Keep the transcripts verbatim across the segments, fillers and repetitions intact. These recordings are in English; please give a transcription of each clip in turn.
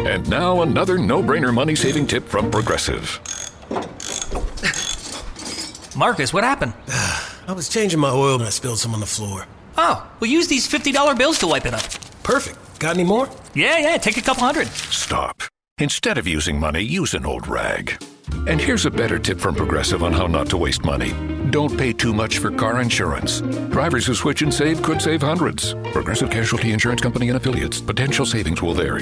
And now another no-brainer money-saving tip from Progressive. Marcus, what happened? I was changing my oil and I spilled some on the floor. Oh, we'll use these fifty dollar bills to wipe it up. Perfect. Got any more? Yeah, yeah, take a couple hundred. Stop. Instead of using money, use an old rag. And here's a better tip from Progressive on how not to waste money. Don't pay too much for car insurance. Drivers who switch and save could save hundreds. Progressive Casualty Insurance Company and Affiliates. Potential savings will vary.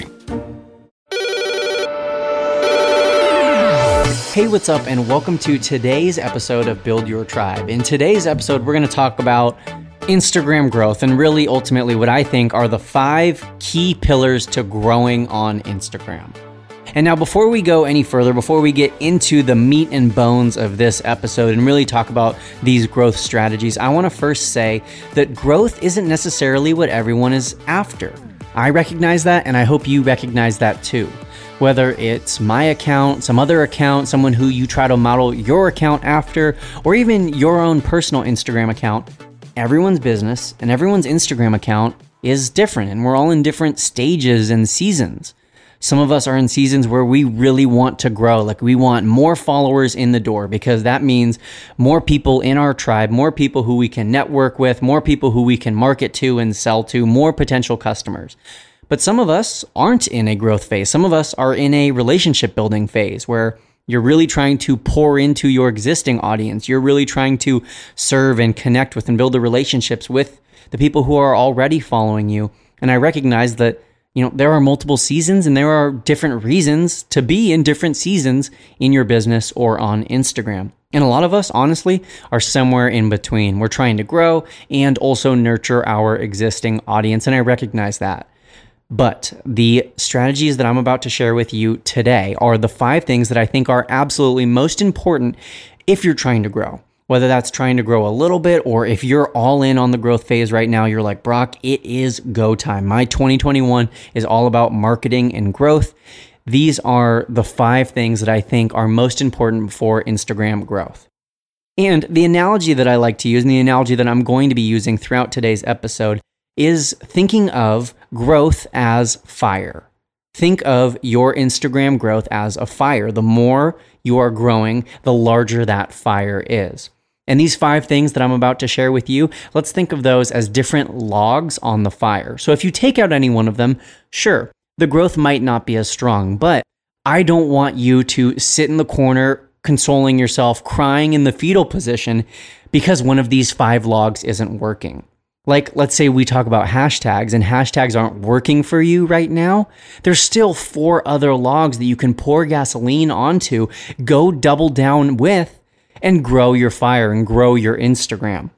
Hey, what's up, and welcome to today's episode of Build Your Tribe. In today's episode, we're going to talk about Instagram growth and really ultimately what I think are the five key pillars to growing on Instagram. And now before we go any further, before we get into the meat and bones of this episode and really talk about these growth strategies, I want to first say that growth isn't necessarily what everyone is after. I recognize that, and I hope you recognize that too. Whether it's my account, some other account, someone who you try to model your account after, or even your own personal Instagram account, everyone's business and everyone's Instagram account is different, and we're all in different stages and seasons. Some of us are in seasons where we really want to grow, like we want more followers in the door, because that means more people in our tribe, more people who we can network with, more people who we can market to and sell to, more potential customers. But some of us aren't in a growth phase. Some of us are in a relationship building phase where you're really trying to pour into your existing audience. You're really trying to serve and connect with and build the relationships with the people who are already following you. And I recognize that, you know, there are multiple seasons and there are different reasons to be in different seasons in your business or on Instagram. And a lot of us, honestly, are somewhere in between. We're trying to grow and also nurture our existing audience, and I recognize that. But the strategies that I'm about to share with you today are the five things that I think are absolutely most important if you're trying to grow. Whether that's trying to grow a little bit, or if you're all in on the growth phase right now, you're like, Brock, it is go time. My twenty twenty-one is all about marketing and growth. These are the five things that I think are most important for Instagram growth. And the analogy that I like to use, and the analogy that I'm going to be using throughout today's episode, is thinking of growth as fire. Think of your Instagram growth as a fire. The more you are growing, the larger that fire is. And these five things that I'm about to share with you, let's think of those as different logs on the fire. So if you take out any one of them, sure, the growth might not be as strong, but I don't want you to sit in the corner consoling yourself, crying in the fetal position because one of these five logs isn't working. Like, let's say we talk about hashtags and hashtags aren't working for you right now. There's still four other logs that you can pour gasoline onto, go double down with, and grow your fire and grow your Instagram.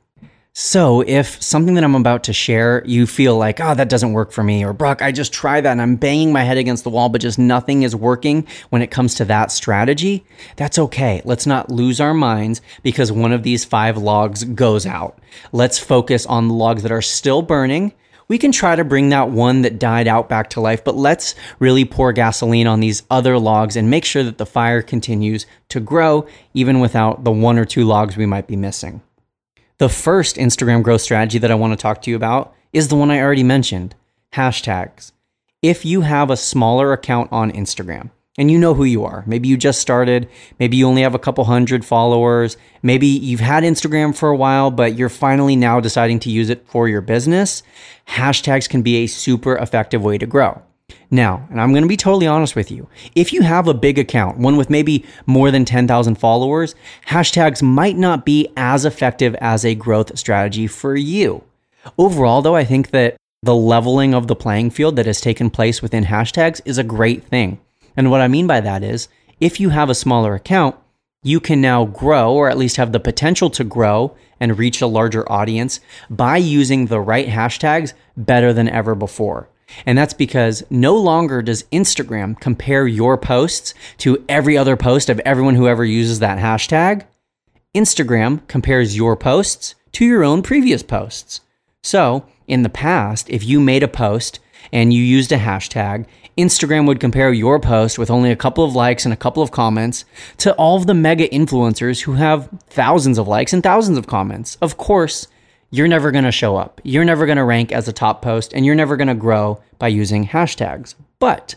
So if something that I'm about to share, you feel like, oh, that doesn't work for me, or Brock, I just tried that and I'm banging my head against the wall, but just nothing is working when it comes to that strategy, that's okay. Let's not lose our minds because one of these five logs goes out. Let's focus on the logs that are still burning. We can try to bring that one that died out back to life, but let's really pour gasoline on these other logs and make sure that the fire continues to grow even without the one or two logs we might be missing. The first Instagram growth strategy that I want to talk to you about is the one I already mentioned, hashtags. If you have a smaller account on Instagram and you know who you are, maybe you just started, maybe you only have a couple hundred followers, maybe you've had Instagram for a while, but you're finally now deciding to use it for your business, hashtags can be a super effective way to grow. Now, and I'm going to be totally honest with you, if you have a big account, one with maybe more than ten thousand followers, hashtags might not be as effective as a growth strategy for you. Overall, though, I think that the leveling of the playing field that has taken place within hashtags is a great thing. And what I mean by that is, if you have a smaller account, you can now grow, or at least have the potential to grow and reach a larger audience by using the right hashtags better than ever before. And that's because no longer does Instagram compare your posts to every other post of everyone who ever uses that hashtag. Instagram compares your posts to your own previous posts. So in the past, if you made a post and you used a hashtag, Instagram would compare your post with only a couple of likes and a couple of comments to all of the mega influencers who have thousands of likes and thousands of comments. Of course, you're never going to show up. You're never going to rank as a top post, and you're never going to grow by using hashtags. But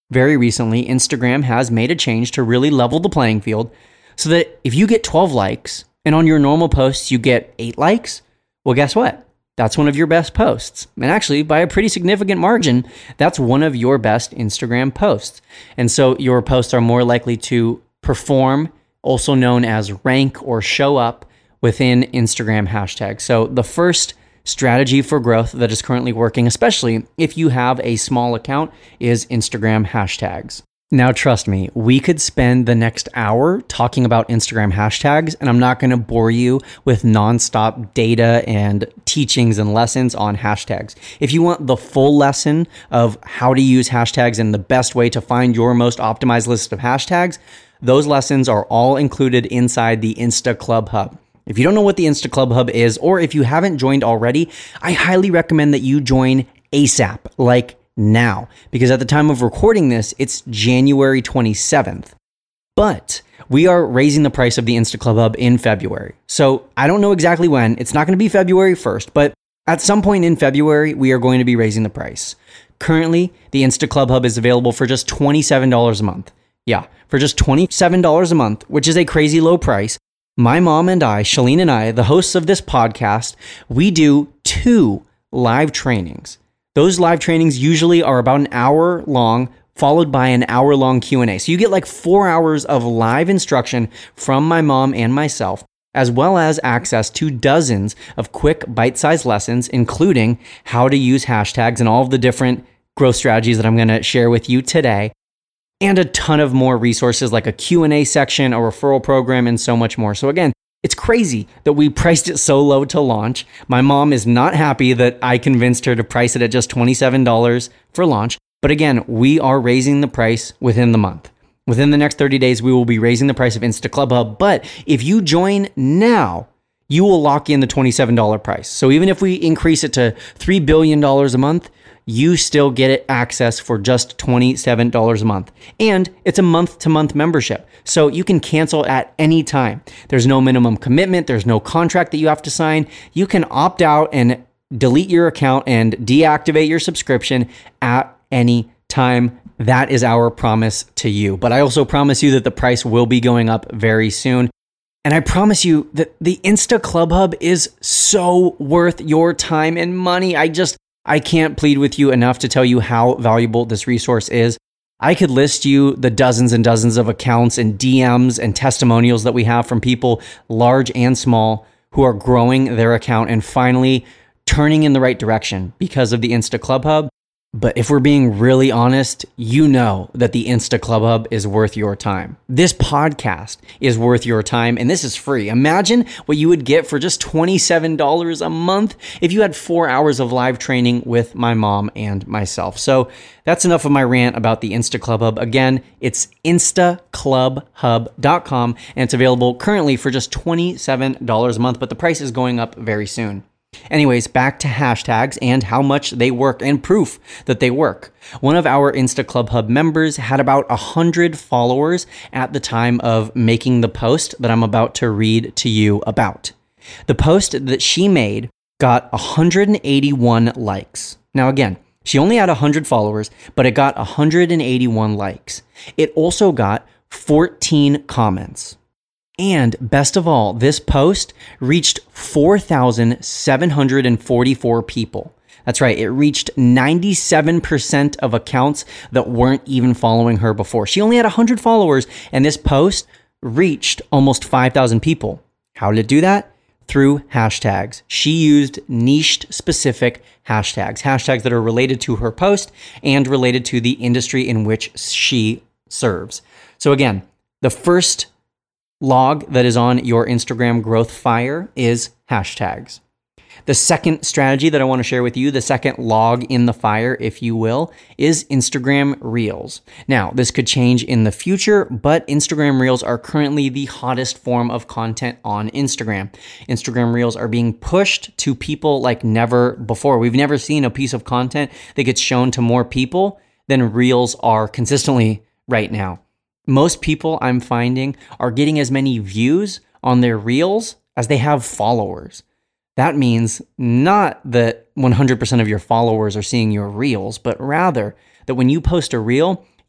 very recently, Instagram has made a change to really level the playing field so that if you get twelve likes and on your normal posts you get eight likes, well, guess what? That's one of your best posts. And actually, by a pretty significant margin, that's one of your best Instagram posts. And so your posts are more likely to perform, also known as rank or show up within Instagram hashtags. So the first strategy for growth that is currently working, especially if you have a small account, is Instagram hashtags. Now, trust me, we could spend the next hour talking about Instagram hashtags, and I'm not going to bore you with nonstop data and teachings and lessons on hashtags. If you want the full lesson of how to use hashtags and the best way to find your most optimized list of hashtags, those lessons are all included inside the Insta Club Hub. If you don't know what the Insta Club Hub is, or if you haven't joined already, I highly recommend that you join ASAP, like now, because at the time of recording this, it's January twenty-seventh. But we are raising the price of the Insta Club Hub in February. So I don't know exactly when. It's not going to be February first, but at some point in February, we are going to be raising the price. Currently, the Insta Club Hub is available for just twenty-seven dollars a month. Yeah, for just twenty-seven dollars a month, which is a crazy low price. My mom and I, Shalene and I, the hosts of this podcast, we do two live trainings. Those live trainings usually are about an hour long, followed by an hour long Q and A. So you get like four hours of live instruction from my mom and myself, as well as access to dozens of quick bite-sized lessons, including how to use hashtags and all of the different growth strategies that I'm going to share with you today, and a ton of more resources like a Q and A section, a referral program, and so much more. So again, it's crazy that we priced it so low to launch. My mom is not happy that I convinced her to price it at just twenty-seven dollars for launch. But again, we are raising the price within the month. Within the next thirty days, we will be raising the price of Insta Club Hub. But if you join now, you will lock in the twenty-seven dollars price. So even if we increase it to three billion dollars a month, you still get it access for just twenty-seven dollars a month. And it's a month-to-month membership, so you can cancel at any time. There's no minimum commitment. There's no contract that you have to sign. You can opt out and delete your account and deactivate your subscription at any time. That is our promise to you. But I also promise you that the price will be going up very soon. And I promise you that the Insta Club Hub is so worth your time and money. I just... I can't plead with you enough to tell you how valuable this resource is. I could list you the dozens and dozens of accounts and D Ms and testimonials that we have from people, large and small, who are growing their account and finally turning in the right direction because of the Insta Club Hub. But if we're being really honest, you know that the Insta Club Hub is worth your time. This podcast is worth your time, and this is free. Imagine what you would get for just twenty-seven dollars a month if you had four hours of live training with my mom and myself. So that's enough of my rant about the Insta Club Hub. Again, it's insta club hub dot com, and it's available currently for just twenty-seven dollars a month, but the price is going up very soon. Anyways, back to hashtags and how much they work and proof that they work. One of our Insta Club Hub members had about one hundred followers at the time of making the post that I'm about to read to you about. The post that she made got one hundred eighty-one likes. Now again, she only had one hundred followers, but it got one hundred eighty-one likes. It also got fourteen comments. And best of all, this post reached four thousand seven hundred forty-four people. That's right, it reached ninety-seven percent of accounts that weren't even following her before. She only had one hundred followers, and this post reached almost five thousand people. How did it do that? Through hashtags. She used niched specific hashtags, hashtags that are related to her post and related to the industry in which she serves. So again, the first log that is on your Instagram growth fire is hashtags. The second strategy that I want to share with you, the second log in the fire, if you will, is Instagram Reels. Now, this could change in the future, but Instagram Reels are currently the hottest form of content on Instagram. Instagram Reels are being pushed to people like never before. We've never seen a piece of content that gets shown to more people than Reels are consistently right now. Most people I'm finding are getting as many views on their Reels as they have followers. That means not that one hundred percent of your followers are seeing your Reels, but rather that when you post a Reel,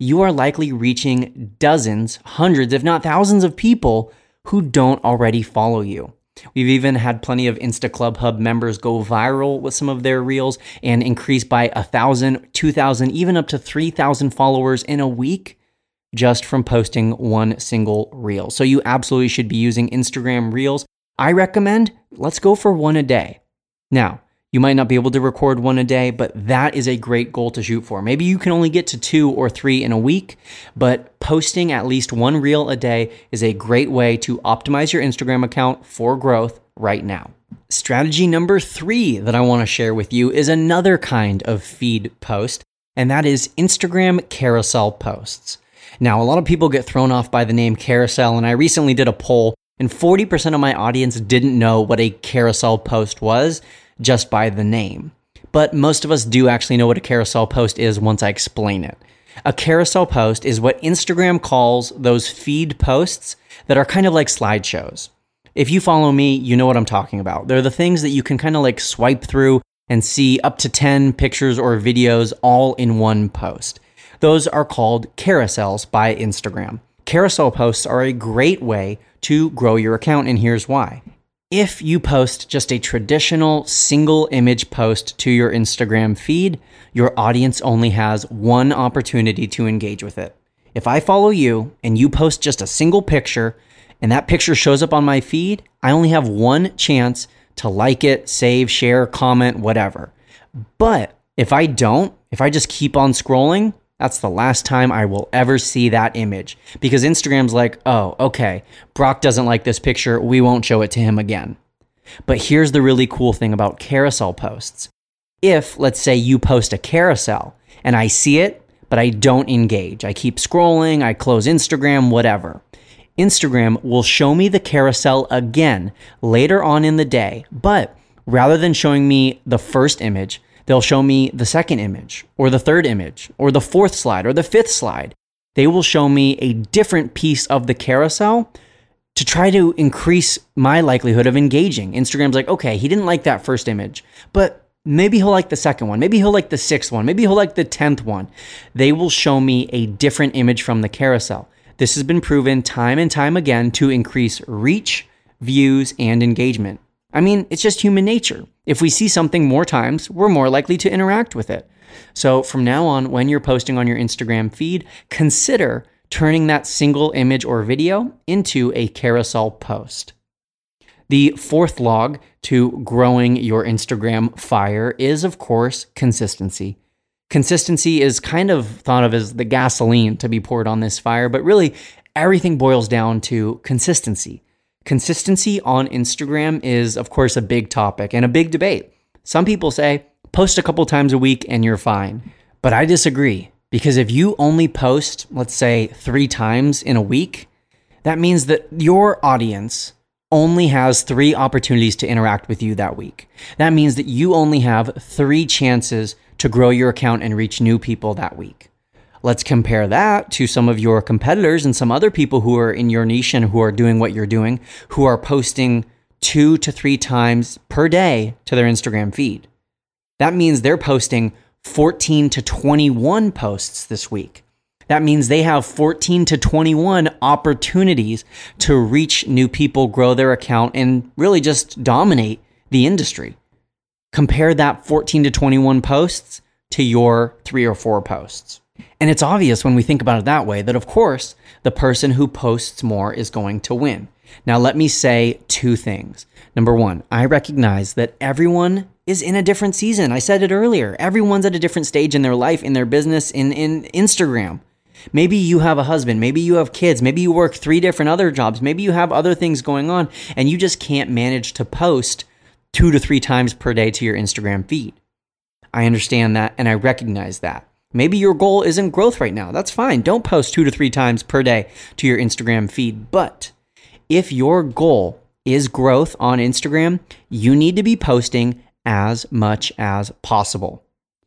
you are likely reaching dozens, hundreds, if not thousands of people who don't already follow you. We've even had plenty of Insta Club Hub members go viral with some of their reels and increase by one thousand, two thousand, even up to three thousand followers in a week just from posting one single reel. So you absolutely should be using Instagram Reels. I recommend, let's go for one a day. Now, you might not be able to record one a day, but that is a great goal to shoot for. Maybe you can only get to two or three in a week, but posting at least one reel a day is a great way to optimize your Instagram account for growth right now. Strategy number three that I want to share with you is another kind of feed post, and that is Instagram carousel posts. Now, a lot of people get thrown off by the name carousel, and I recently did a poll, and forty percent of my audience didn't know what a carousel post was just by the name. But most of us do actually know what a carousel post is once I explain it. A carousel post is what Instagram calls those feed posts that are kind of like slideshows. If you follow me, you know what I'm talking about. They're the things that you can kind of like swipe through and see up to ten pictures or videos all in one post. Those are called carousels by Instagram. Carousel posts are a great way to grow your account, and here's why. If you post just a traditional single image post to your Instagram feed, your audience only has one opportunity to engage with it. If I follow you and you post just a single picture and that picture shows up on my feed, I only have one chance to like it, save, share, comment, whatever. But if I don't, if I just keep on scrolling, that's the last time I will ever see that image, because Instagram's like, oh, okay, Brock doesn't like this picture, we won't show it to him again. But here's the really cool thing about carousel posts. If, let's say, you post a carousel and I see it, but I don't engage, I keep scrolling, I close Instagram, whatever, Instagram will show me the carousel again later on in the day, but rather than showing me the first image, they'll show me the second image, or the third image, or the fourth slide, or the fifth slide. They will show me a different piece of the carousel to try to increase my likelihood of engaging. Instagram's like, okay, he didn't like that first image, but maybe he'll like the second one. Maybe he'll like the sixth one. Maybe he'll like the tenth one. They will show me a different image from the carousel. This has been proven time and time again to increase reach, views, and engagement. I mean, it's just human nature. If we see something more times, we're more likely to interact with it. So from now on, when you're posting on your Instagram feed, consider turning that single image or video into a carousel post. The fourth log to growing your Instagram fire is, of course, consistency. Consistency is kind of thought of as the gasoline to be poured on this fire, but really everything boils down to consistency. Consistency on Instagram is, of course, a big topic and a big debate. Some people say, post a couple times a week and you're fine. But I disagree, because if you only post, let's say, three times in a week, that means that your audience only has three opportunities to interact with you that week. That means that you only have three chances to grow your account and reach new people that week. Let's compare that to some of your competitors and some other people who are in your niche and who are doing what you're doing, who are posting two to three times per day to their Instagram feed. That means they're posting fourteen to twenty-one posts this week. That means they have fourteen to twenty-one opportunities to reach new people, grow their account, and really just dominate the industry. Compare that fourteen to twenty-one posts to your three or four posts. And it's obvious when we think about it that way that, of course, the person who posts more is going to win. Now, let me say two things. Number one, I recognize that everyone is in a different season. I said it earlier. Everyone's at a different stage in their life, in their business, in, in Instagram. Maybe you have a husband. Maybe you have kids. Maybe you work three different other jobs. Maybe you have other things going on, and you just can't manage to post two to three times per day to your Instagram feed. I understand that, and I recognize that. Maybe your goal isn't growth right now. That's fine. Don't post two to three times per day to your Instagram feed. But if your goal is growth on Instagram, you need to be posting as much as possible.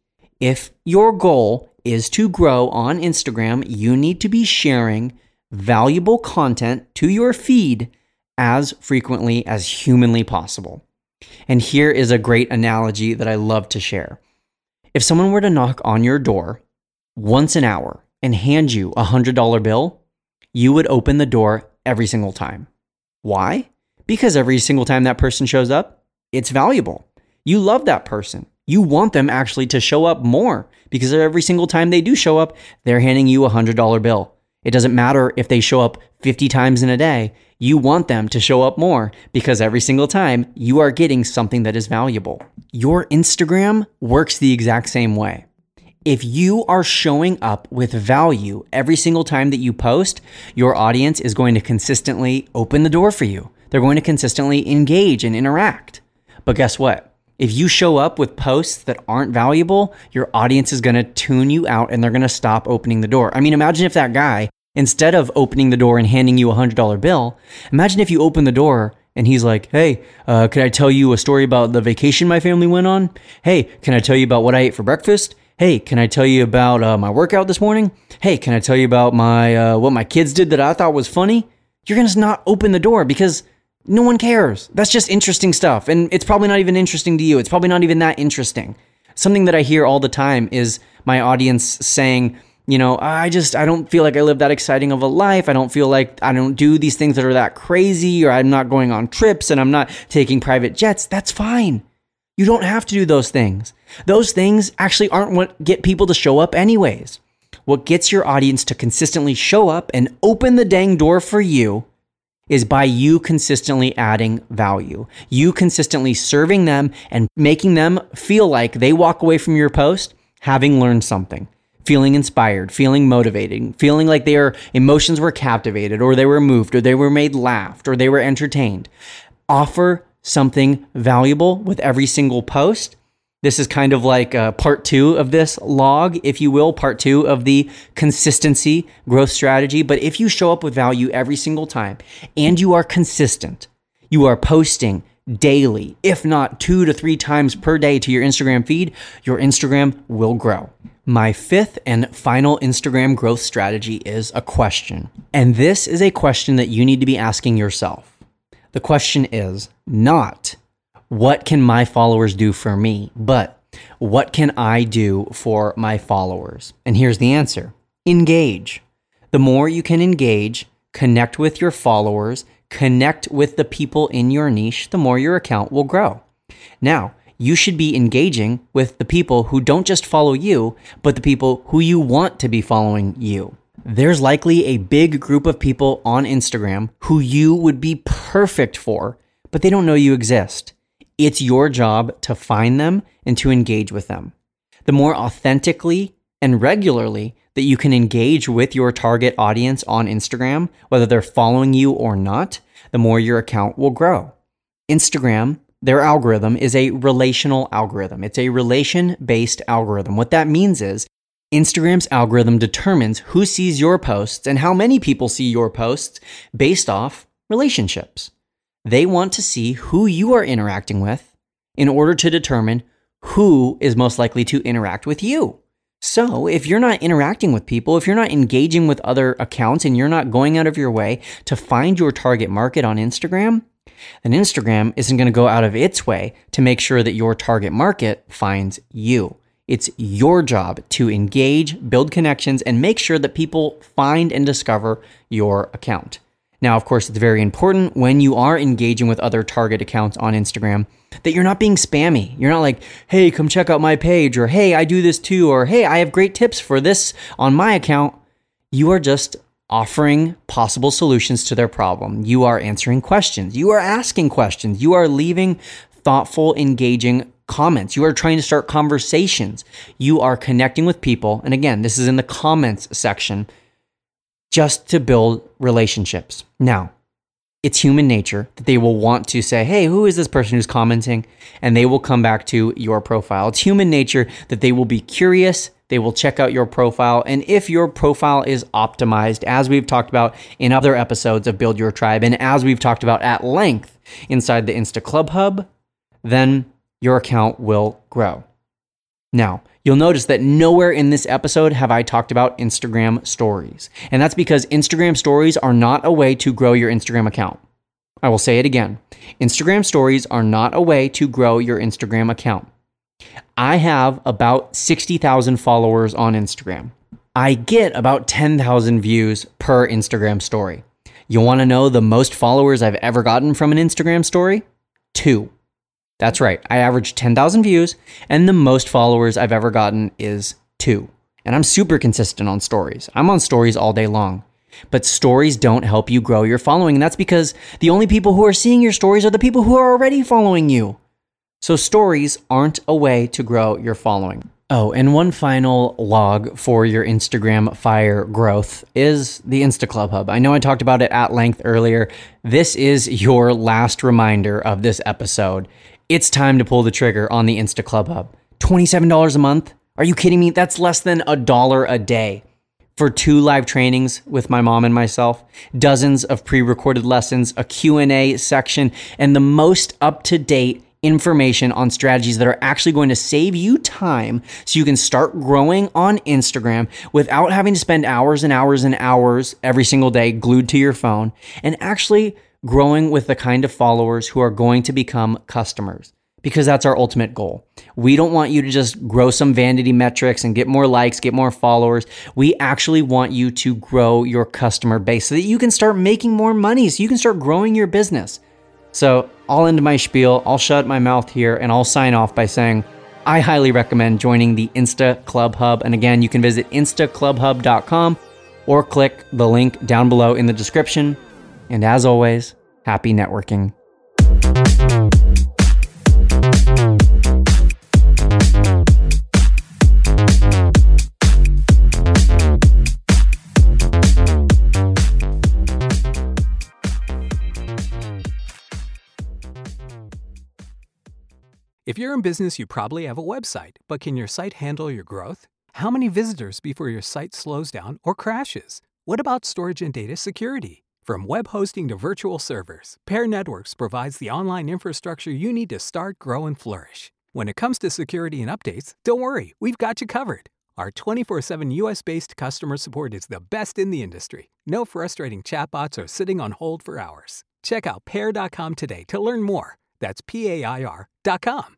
If your goal is to grow on Instagram, you need to be sharing valuable content to your feed as frequently as humanly possible. And here is a great analogy that I love to share. If someone were to knock on your door once an hour and hand you a one hundred dollar bill, you would open the door every single time. Why? Because every single time that person shows up, it's valuable. You love that person. You want them actually to show up more because every single time they do show up, they're handing you a one hundred dollar bill. It doesn't matter if they show up fifty times in a day. You want them to show up more because every single time you are getting something that is valuable. Your Instagram works the exact same way. If you are showing up with value every single time that you post, your audience is going to consistently open the door for you. They're going to consistently engage and interact. But guess what? If you show up with posts that aren't valuable, your audience is going to tune you out and they're going to stop opening the door. I mean, imagine if that guy, instead of opening the door and handing you a one hundred dollar bill, imagine if you open the door and he's like, hey, uh, can I tell you a story about the vacation my family went on? Hey, can I tell you about what I ate for breakfast? Hey, can I tell you about uh, my workout this morning? Hey, can I tell you about my uh, what my kids did that I thought was funny? You're going to not open the door because no one cares. That's just interesting stuff. And it's probably not even interesting to you. It's probably not even that interesting. Something that I hear all the time is my audience saying, you know, I just, I don't feel like I live that exciting of a life. I don't feel like I don't do these things that are that crazy, or I'm not going on trips and I'm not taking private jets. That's fine. You don't have to do those things. Those things actually aren't what get people to show up anyways. What gets your audience to consistently show up and open the dang door for you is by you consistently adding value. You consistently serving them and making them feel like they walk away from your post having learned something, feeling inspired, feeling motivated, feeling like their emotions were captivated, or they were moved, or they were made laughed, or they were entertained. Offer something valuable with every single post. This is kind of like uh, part two of this log, if you will, part two of the consistency growth strategy. But if you show up with value every single time and you are consistent, you are posting daily, if not two to three times per day to your Instagram feed, your Instagram will grow. My fifth and final Instagram growth strategy is a question. And this is a question that you need to be asking yourself. The question is not, what can my followers do for me? But what can I do for my followers? And here's the answer. Engage. The more you can engage, connect with your followers, connect with the people in your niche, the more your account will grow. Now, you should be engaging with the people who don't just follow you, but the people who you want to be following you. There's likely a big group of people on Instagram who you would be perfect for, but they don't know you exist. It's your job to find them and to engage with them. The more authentically and regularly that you can engage with your target audience on Instagram, whether they're following you or not, the more your account will grow. Instagram, their algorithm is a relational algorithm. It's a relation-based algorithm. What that means is Instagram's algorithm determines who sees your posts and how many people see your posts based off relationships. They want to see who you are interacting with in order to determine who is most likely to interact with you. So if you're not interacting with people, if you're not engaging with other accounts and you're not going out of your way to find your target market on Instagram, then Instagram isn't going to go out of its way to make sure that your target market finds you. It's your job to engage, build connections, and make sure that people find and discover your account. Now, of course, it's very important when you are engaging with other target accounts on Instagram that you're not being spammy. You're not like, hey, come check out my page, or hey, I do this too, or hey, I have great tips for this on my account. You are just offering possible solutions to their problem. You are answering questions. You are asking questions. You are leaving thoughtful, engaging comments. You are trying to start conversations. You are connecting with people. And again, this is in the comments section, just to build relationships. Now, it's human nature that they will want to say, hey, who is this person who's commenting? And they will come back to your profile. It's human nature that they will be curious. They will check out your profile. And if your profile is optimized, as we've talked about in other episodes of Build Your Tribe, and as we've talked about at length inside the Insta Club Hub, then your account will grow. Now, you'll notice that nowhere in this episode have I talked about Instagram stories. And that's because Instagram stories are not a way to grow your Instagram account. I will say it again. Instagram stories are not a way to grow your Instagram account. I have about sixty thousand followers on Instagram. I get about ten thousand views per Instagram story. You want to know the most followers I've ever gotten from an Instagram story? Two. That's right. I average ten thousand views, and the most followers I've ever gotten is two. And I'm super consistent on stories. I'm on stories all day long. But stories don't help you grow your following, and that's because the only people who are seeing your stories are the people who are already following you. So stories aren't a way to grow your following. Oh, and one final log for your Instagram fire growth is the Insta Club Hub. I know I talked about it at length earlier. This is your last reminder of this episode. It's time to pull the trigger on the Insta Club Hub. twenty-seven dollars a month? Are you kidding me? That's less than a dollar a day for two live trainings with my mom and myself, dozens of pre-recorded lessons, a Q and A section, and the most up-to-date information on strategies that are actually going to save you time so you can start growing on Instagram without having to spend hours and hours and hours every single day glued to your phone, and actually growing with the kind of followers who are going to become customers, because that's our ultimate goal. We don't want you to just grow some vanity metrics and get more likes, get more followers. We actually want you to grow your customer base so that you can start making more money, so you can start growing your business. So I'll end my spiel, I'll shut my mouth here, and I'll sign off by saying I highly recommend joining the Insta Club Hub. And again, you can visit insta club hub dot com or click the link down below in the description. And as always, happy networking. If you're in business, you probably have a website, but can your site handle your growth? How many visitors before your site slows down or crashes? What about storage and data security? From web hosting to virtual servers, Pair Networks provides the online infrastructure you need to start, grow, and flourish. When it comes to security and updates, don't worry, we've got you covered. Our twenty-four seven U S-based customer support is the best in the industry. No frustrating chatbots or sitting on hold for hours. Check out pair dot com today to learn more. That's P A I R dot com.